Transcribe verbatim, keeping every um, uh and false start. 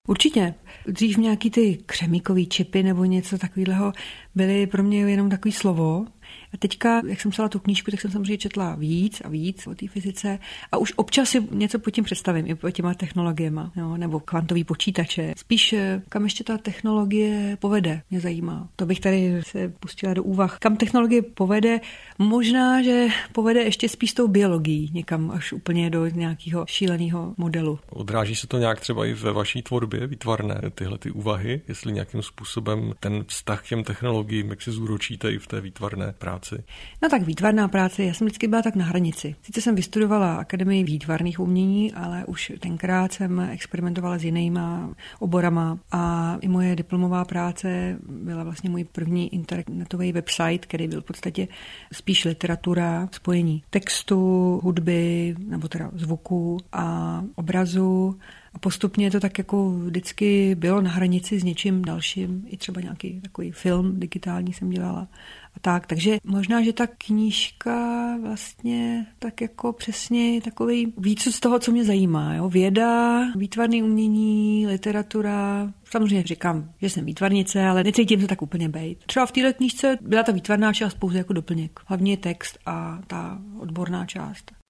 Určitě. Dřív nějaký ty křemíkový čipy nebo něco takového byly pro mě jenom takový slovo. A teďka, jak jsem psala tu knížku, tak jsem samozřejmě četla víc a víc o té fyzice a už občas si něco pod tím představím, i pod těma technologiema, jo, nebo kvantový počítače. Spíš kam ještě ta technologie povede, mě zajímá. To bych tady se pustila do úvah. Kam technologie povede, možná, že povede ještě spíš tou biologií, někam až úplně do nějakého šíleného modelu. Odráží se to nějak třeba i ve vaší tvorbě, výtvarné tyhle ty úvahy, jestli nějakým způsobem ten vztah k těm technologiím, jak se zúročíte i v té výtvarné práci? No tak výtvarná práce, já jsem vždycky byla tak na hranici. Sice jsem vystudovala Akademii výtvarných umění, ale už tenkrát jsem experimentovala s jinýma oborama a i moje diplomová práce byla vlastně můj první internetový website, který byl v podstatě spíš literatura, spojení textu, hudby, nebo teda zvuku a obrazu. A postupně to tak jako vždycky bylo na hranici s něčím dalším, i třeba nějaký takový film digitální jsem dělala a tak. Takže možná, že ta knížka vlastně tak jako přesně takový víc z toho, co mě zajímá. Jo? Věda, výtvarné umění, literatura. Samozřejmě říkám, že jsem výtvarnice, ale necítím to tak úplně bejt. Třeba v této knížce byla ta výtvarná část pouze jako doplněk. Hlavně text a ta odborná část.